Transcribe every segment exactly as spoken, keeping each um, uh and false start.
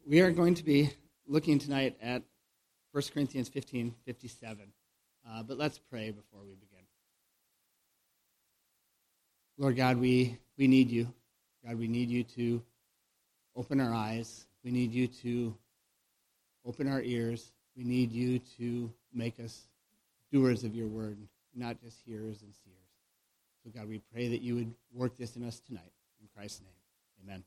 We are going to be looking tonight at First Corinthians fifteen fifty-seven, uh, but let's pray before we begin. Lord God, we, we need you. God, we need you to open our eyes. We need you to open our ears. We need you to make us doers of your word, not just hearers and seers. So God, we pray that you would work this in us tonight. In Christ's name, amen.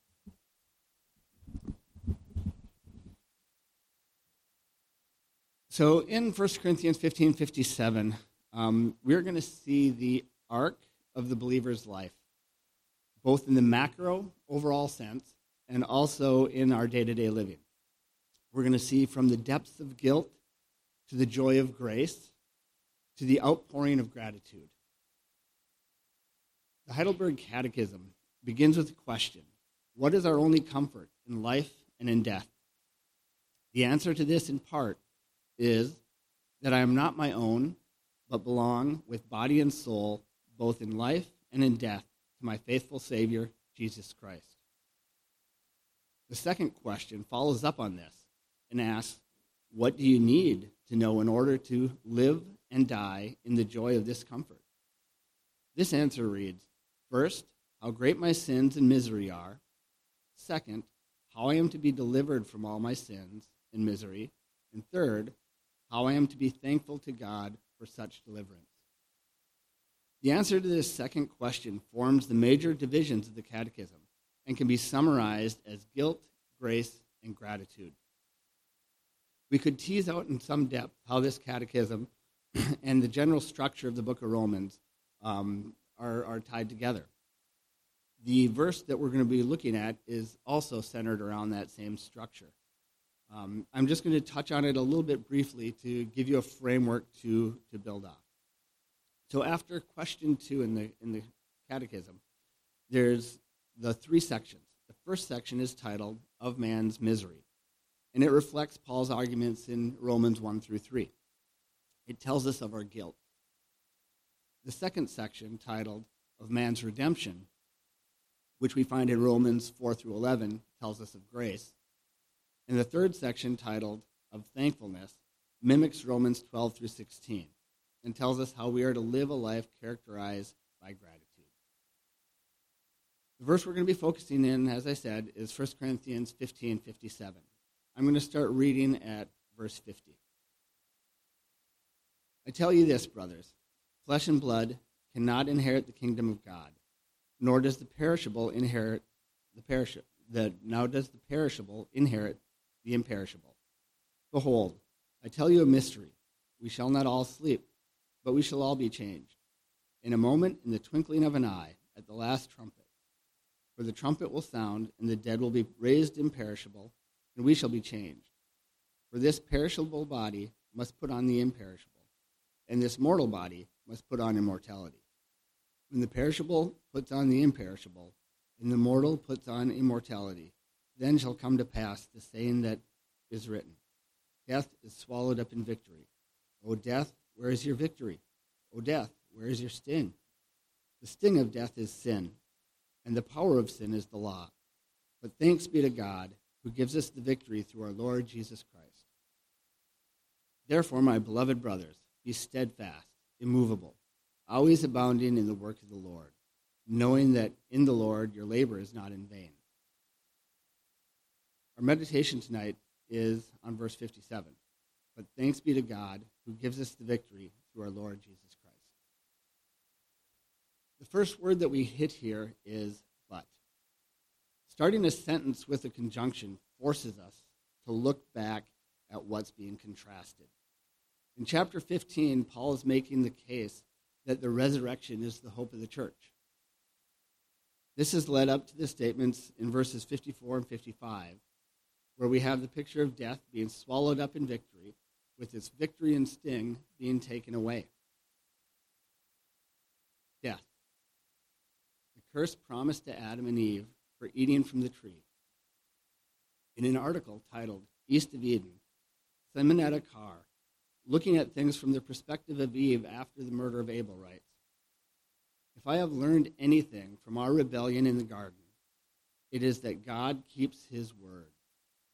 So in First Corinthians fifteen fifty-seven, um, we're going to see the arc of the believer's life, both in the macro, overall sense, and also in our day-to-day living. We're going to see from the depths of guilt to the joy of grace to the outpouring of gratitude. The Heidelberg Catechism begins with the question, what is our only comfort in life and in death? The answer to this, in part, is that I am not my own, but belong with body and soul, both in life and in death, to my faithful Savior, Jesus Christ. The second question follows up on this and asks, what do you need to know in order to live and die in the joy of this comfort? This answer reads, first, how great my sins and misery are. Second, how I am to be delivered from all my sins and misery. And third, how I am to be thankful to God for such deliverance. The answer to this second question forms the major divisions of the Catechism and can be summarized as guilt, grace, and gratitude. We could tease out in some depth how this Catechism and the general structure of the book of Romans um, are, are tied together. The verse that we're going to be looking at is also centered around that same structure. Um, I'm just going to touch on it a little bit briefly to give you a framework to, to build off. So after question two in the in the Catechism, there's the three sections. The first section is titled Of Man's Misery, and it reflects Paul's arguments in Romans one through three. It tells us of our guilt. The second section, titled Of Man's Redemption, which we find in Romans four through eleven, tells us of grace. And the third section, titled Of Thankfulness, mimics Romans twelve through sixteen and tells us how we are to live a life characterized by gratitude. The verse we're going to be focusing in, as I said, is First Corinthians fifteen fifty-seven. I'm going to start reading at verse fifty. I tell you this, brothers, flesh and blood cannot inherit the kingdom of God, nor does the perishable inherit the perishable. The, now does the perishable inherit the imperishable. Behold, I tell you a mystery. We shall not all sleep, but we shall all be changed. In a moment, in the twinkling of an eye, at the last trumpet. For the trumpet will sound, and the dead will be raised imperishable, and we shall be changed. For this perishable body must put on the imperishable, and this mortal body must put on immortality. When the perishable puts on the imperishable, and the mortal puts on immortality, then shall come to pass the saying that is written, death is swallowed up in victory. O death, where is your victory? O death, where is your sting? The sting of death is sin, and the power of sin is the law. But thanks be to God, who gives us the victory through our Lord Jesus Christ. Therefore, my beloved brothers, be steadfast, immovable, always abounding in the work of the Lord, knowing that in the Lord your labor is not in vain. Our meditation tonight is on verse fifty-seven. But thanks be to God who gives us the victory through our Lord Jesus Christ. The first word that we hit here is but. Starting a sentence with a conjunction forces us to look back at what's being contrasted. In chapter fifteen, Paul is making the case that the resurrection is the hope of the church. This has led up to the statements in verses fifty-four and fifty-five, where we have the picture of death being swallowed up in victory, with its victory and sting being taken away. Death. The curse promised to Adam and Eve for eating from the tree. In an article titled East of Eden, Simonetta Carr, looking at things from the perspective of Eve after the murder of Abel, writes, if I have learned anything from our rebellion in the garden, it is that God keeps his word.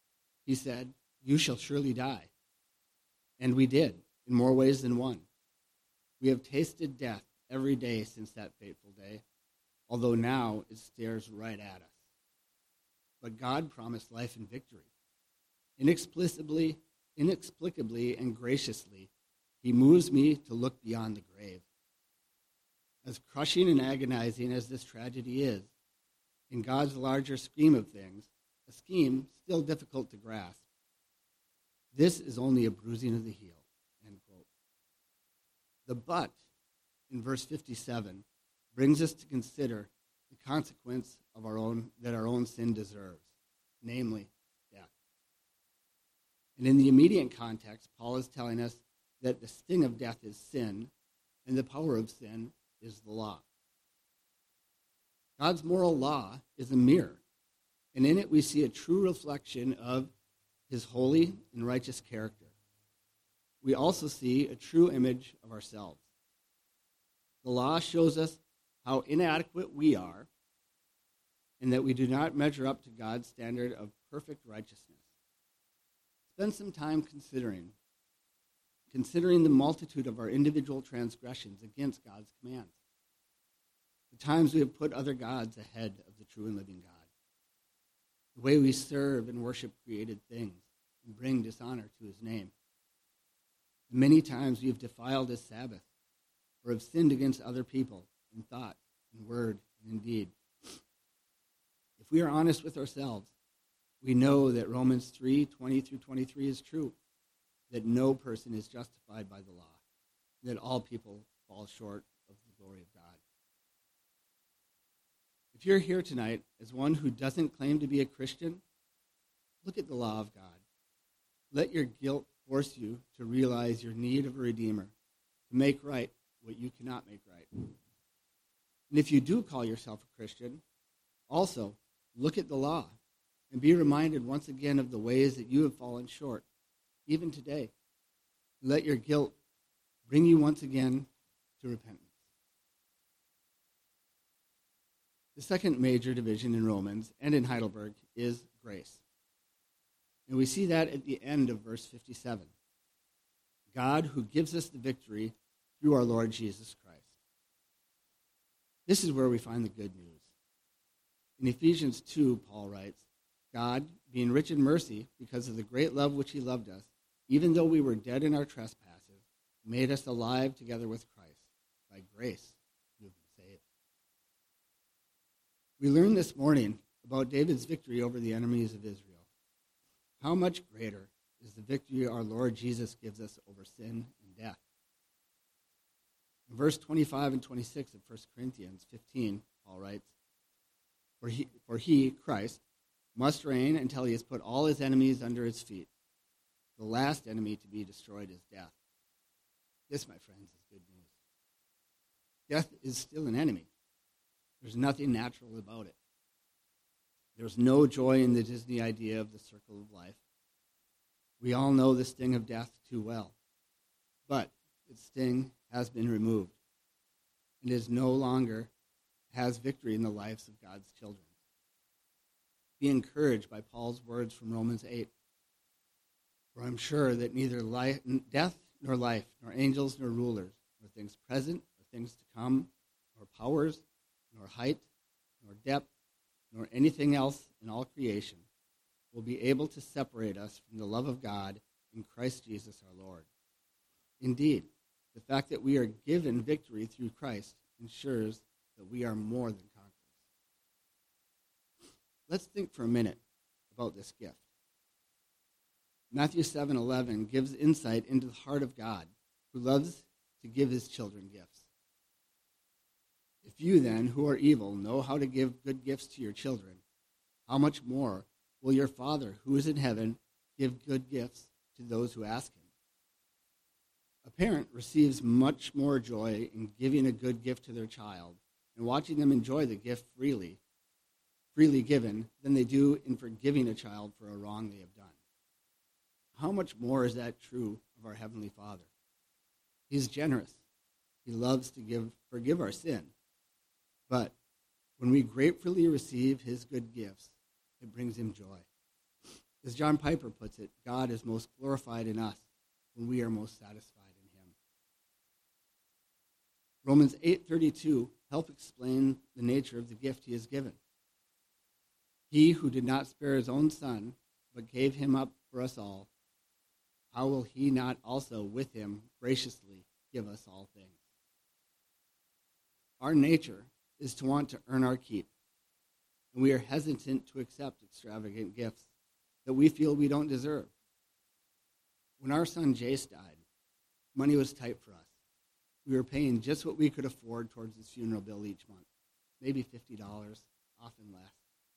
he said, "You shall surely die." And we did, in more ways than one. We have tasted death every day since that fateful day, although now it stares right at us. But God promised life and victory. Inexplicably, inexplicably and graciously, he moves me to look beyond the grave. As crushing and agonizing as this tragedy is, in God's larger scheme of things, a scheme still difficult to grasp, this is only a bruising of the heel, end quote. The but in verse fifty-seven brings us to consider the consequence of our own that our own sin deserves, namely death. And in the immediate context, Paul is telling us that the sting of death is sin, and the power of sin is the law. God's moral law is a mirror, and in it we see a true reflection of his holy and righteous character. We also see a true image of ourselves. The law shows us how inadequate we are and that we do not measure up to God's standard of perfect righteousness. Spend some time considering, considering the multitude of our individual transgressions against God's commands. The times we have put other gods ahead of the true and living God. The way we serve and worship created things and bring dishonor to his name. The many times we have defiled his Sabbath or have sinned against other people in thought, in word, and in deed. If we are honest with ourselves, we know that Romans three, twenty through twenty-three is true, that no person is justified by the law, that all people fall short of the glory of God. If you're here tonight as one who doesn't claim to be a Christian, look at the law of God. Let your guilt force you to realize your need of a Redeemer, to make right what you cannot make right. And if you do call yourself a Christian, also look at the law and be reminded once again of the ways that you have fallen short, even today. Let your guilt bring you once again to repentance. The second major division in Romans and in Heidelberg is grace. And we see that at the end of verse fifty-seven. God who gives us the victory through our Lord Jesus Christ. This is where we find the good news. In Ephesians two, Paul writes, God, being rich in mercy, because of the great love which he loved us, even though we were dead in our trespasses, made us alive together with Christ. By grace you have been saved. We learned this morning about David's victory over the enemies of Israel. How much greater is the victory our Lord Jesus gives us over sin and death? In verse twenty-five and twenty-six of First Corinthians fifteen, Paul writes, For he, for he, Christ, must reign until he has put all his enemies under his feet. The last enemy to be destroyed is death. This, my friends, is good news. Death is still an enemy. There's nothing natural about it. There's no joy in the Disney idea of the circle of life. We all know the sting of death too well. But its sting has been removed and is no longer has victory in the lives of God's children. Be encouraged by Paul's words from Romans eight. For I'm sure that neither life, death nor life, nor angels nor rulers, nor things present or things to come, nor powers, nor height, nor depth, nor anything else in all creation will be able to separate us from the love of God in Christ Jesus our Lord. Indeed, the fact that we are given victory through Christ ensures that we are more than conquerors. Let's think for a minute about this gift. Matthew seven eleven gives insight into the heart of God, who loves to give his children gifts. If you then, who are evil, know how to give good gifts to your children, how much more will your Father, who is in heaven, give good gifts to those who ask him? A parent receives much more joy in giving a good gift to their child and watching them enjoy the gift freely, freely given, than they do in forgiving a child for a wrong they have done. How much more is that true of our Heavenly Father? He's generous. He loves to give, forgive our sin. But when we gratefully receive his good gifts, it brings him joy. As John Piper puts it, God is most glorified in us when we are most satisfied in him. Romans eight thirty-two help explain the nature of the gift he has given. He who did not spare his own son, but gave him up for us all, how will he not also with him graciously give us all things? Our nature is to want to earn our keep, and we are hesitant to accept extravagant gifts that we feel we don't deserve. When our son Jace died, money was tight for us. We were paying just what we could afford towards his funeral bill each month, maybe fifty dollars, often less.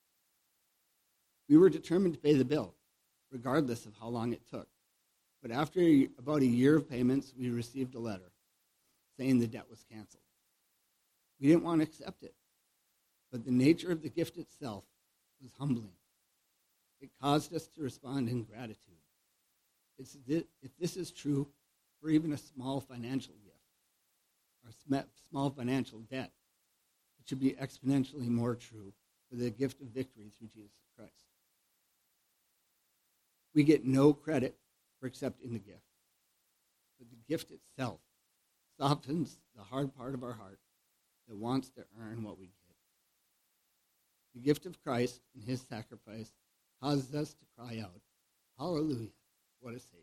We were determined to pay the bill, regardless of how long it took. But after a, about a year of payments, we received a letter saying the debt was canceled. We didn't want to accept it, but the nature of the gift itself was humbling. It caused us to respond in gratitude. It's th- if this is true for even a small financial gift, or sm- small financial debt, it should be exponentially more true for the gift of victory through Jesus Christ. We get no credit for accepting the gift, but the gift itself softens the hard part of our heart that wants to earn what we get. The gift of Christ and his sacrifice causes us to cry out, "Hallelujah, what a Savior."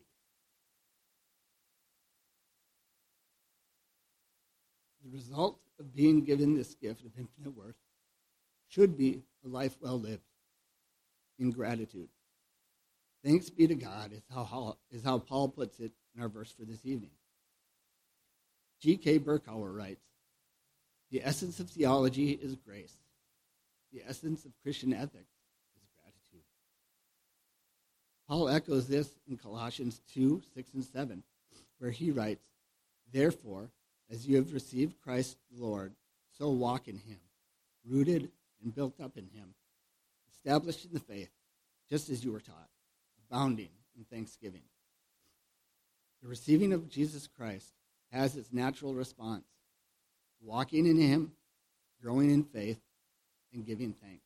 The result of being given this gift of infinite worth should be a life well lived in gratitude. Thanks be to God is how, is how Paul puts it in our verse for this evening. G K Berkauer writes, "The essence of theology is grace. The essence of Christian ethics is gratitude." Paul echoes this in Colossians two, six, and seven, where he writes, "Therefore, as you have received Christ the Lord, so walk in him, rooted and built up in him, established in the faith, just as you were taught, abounding in thanksgiving." The receiving of Jesus Christ has its natural response: walking in him, growing in faith, and giving thanks.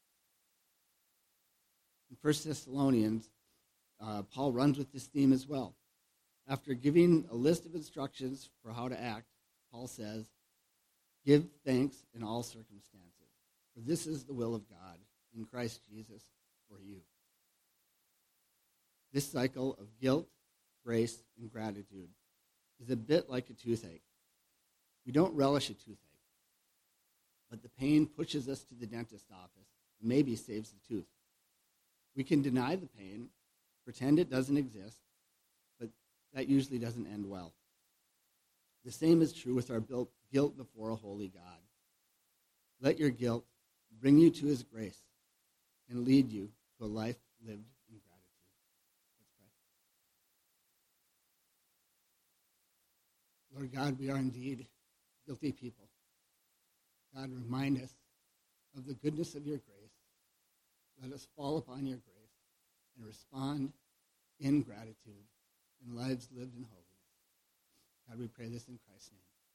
In First Thessalonians, uh, Paul runs with this theme as well. After giving a list of instructions for how to act, Paul says, "Give thanks in all circumstances, for this is the will of God in Christ Jesus for you." This cycle of guilt, grace, and gratitude is a bit like a toothache. We don't relish a toothache, but the pain pushes us to the dentist's office and maybe saves the tooth. We can deny the pain, pretend it doesn't exist, but that usually doesn't end well. The same is true with our guilt before a holy God. Let your guilt bring you to his grace and lead you to a life lived in gratitude. Let's pray. Lord God, we are indeed guilty people. God, remind us of the goodness of your grace. Let us fall upon your grace and respond in gratitude in lives lived in holiness. God, we pray this in Christ's name.